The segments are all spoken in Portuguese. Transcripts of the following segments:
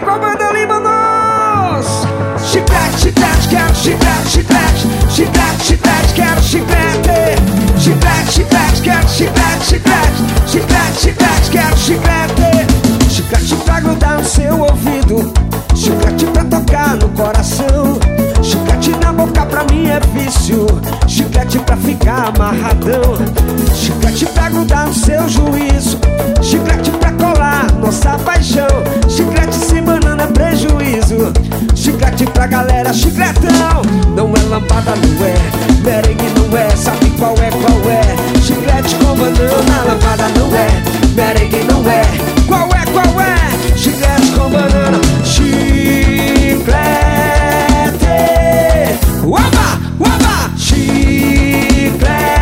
Vem com a banda Limanos. Chiclete, chiclete, quero chiclete, chiclete. Chiclete, chiclete, quero chiclete. Chiclete, chiclete, quero chiclete, chiclete. Chiclete, chiclete, quero chiclete. Chiclete pra grudar no seu ouvido. Chiclete pra tocar no coração. Chiclete na boca pra mim é vício. Chiclete pra ficar amarradão. Chiclete pra grudar no seu juízo. Chiclete pra colar nossa paixão. Chiclete sem banana é prejuízo. Chiclete pra galera chicletão. Não é lambada, não é merengue, não é. Sabe qual é, qual é? Chiclete com banana. Lambada não é merengue, não é. Qual é, qual é? Chiclete com banana. Chiclete. Uaba, uaba. Chiclete.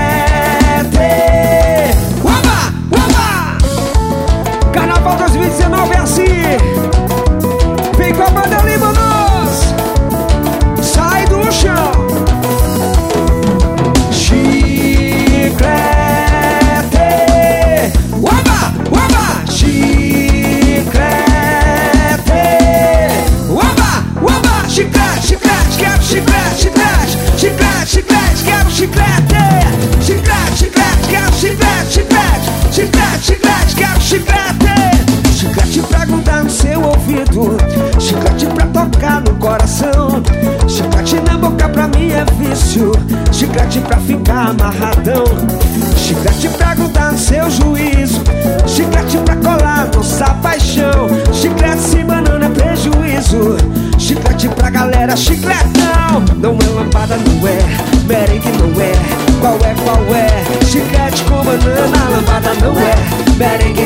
Uaba, uaba. Carnaval 2019 é assim. Vem com a banda Limanos. Sai do chão. Chiclete. Uaba, uaba. Chiclete. Uaba, uaba. Chiclete, chiclete, quero chiclete, chiclete. Chiclete, chiclete, quero chiclete. Chiclete, chiclete, quero chiclete, chiclete. Chiclete, chiclete, quero chiclete. Chiclete pra grudar no seu ouvido. Chiclete pra tocar no coração. Chiclete na boca pra mim é vício. Chiclete pra ficar amarradão. Chiclete pra grudar no seu juízo. Chiclete pra colar nossa paixão. Chiclete sem banana é prejuízo. Chiclete pra galera chicletão. Não é lambada, não é merengue, não é. Qual é, qual é? Chiclete com banana. Lambada não é merengue,